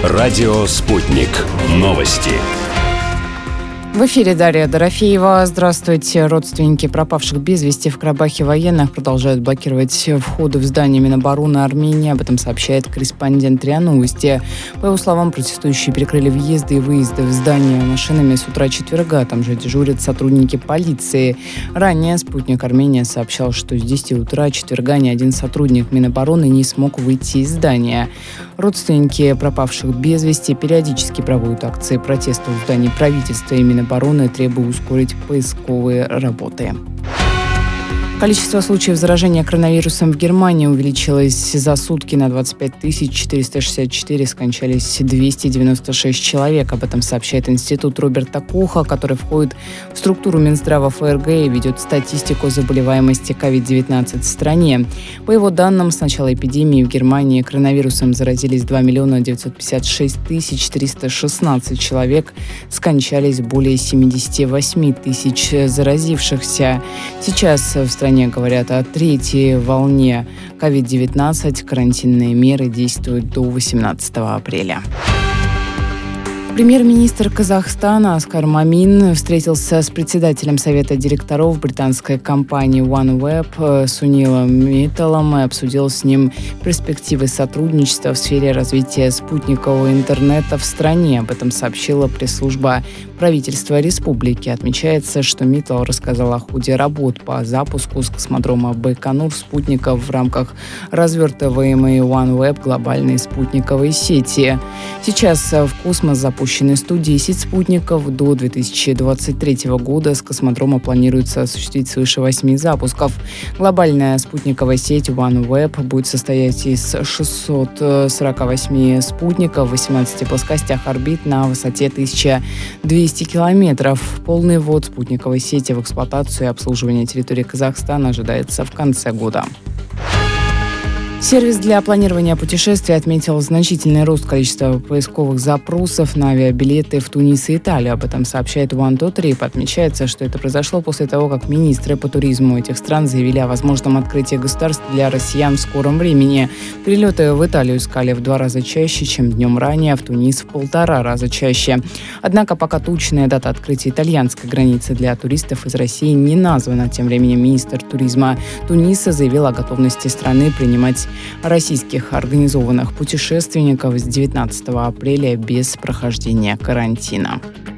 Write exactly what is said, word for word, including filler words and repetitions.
Радио «Спутник». Новости. В эфире Дарья Дорофеева. Здравствуйте. Родственники пропавших без вести в Карабахе военных продолжают блокировать входы в здание Минобороны Армении. Об этом сообщает корреспондент РИА Новости. По его словам, протестующие перекрыли въезды и выезды в здание машинами с утра четверга. Там же дежурят сотрудники полиции. Ранее «Спутник Армения» сообщал, что с десяти утра четверга ни один сотрудник Минобороны не смог выйти из здания. Родственники пропавших без вести периодически проводят акции протеста у зданий правительства и Минобороны, требуя ускорить поисковые работы. Количество случаев заражения коронавирусом в Германии увеличилось за сутки на двадцать пять тысяч четыреста шестьдесят четыре, скончались двести девяносто шесть человек. Об этом сообщает Институт Роберта Коха, который входит в структуру Минздрава ФРГ и ведет статистику заболеваемости ковид девятнадцать в стране. По его данным, с начала эпидемии в Германии коронавирусом заразились два миллиона девятьсот пятьдесят шесть тысяч триста шестнадцать человек, скончались более семьдесят восемь тысяч заразившихся. Сейчас в стране говорят о третьей волне ковид девятнадцать. Карантинные меры действуют до восемнадцатого апреля. Премьер-министр Казахстана Аскар Мамин встретился с председателем совета директоров британской компании OneWeb Сунилом Митталом и обсудил с ним перспективы сотрудничества в сфере развития спутникового интернета в стране. Об этом сообщила пресс-служба правительства республики. Отмечается, что Миттал рассказал о ходе работ по запуску с космодрома Байконур спутников в рамках развертываемой OneWeb глобальной спутниковой сети. Сейчас в космос запущены сто десять спутников. До две тысячи двадцать третьего года с космодрома планируется осуществить свыше восьми запусков. Глобальная спутниковая сеть OneWeb будет состоять из шестисот сорока восьми спутников в восемнадцати плоскостях орбит на высоте тысяча двести километров. Полный ввод спутниковой сети в эксплуатацию и обслуживание территории Казахстана ожидается в конце года. Сервис для планирования путешествий отметил значительный рост количества поисковых запросов на авиабилеты в Тунис и Италию. Об этом сообщает One Two Trip. Отмечается, что это произошло после того, как министры по туризму этих стран заявили о возможном открытии государств для россиян в скором времени. Перелеты в Италию искали в два раза чаще, чем днем ранее, а в Тунис в полтора раза чаще. Однако пока точная дата открытия итальянской границы для туристов из России не названа. Тем временем министр туризма Туниса заявил о готовности страны принимать российских организованных путешественников с девятнадцатого апреля без прохождения карантина.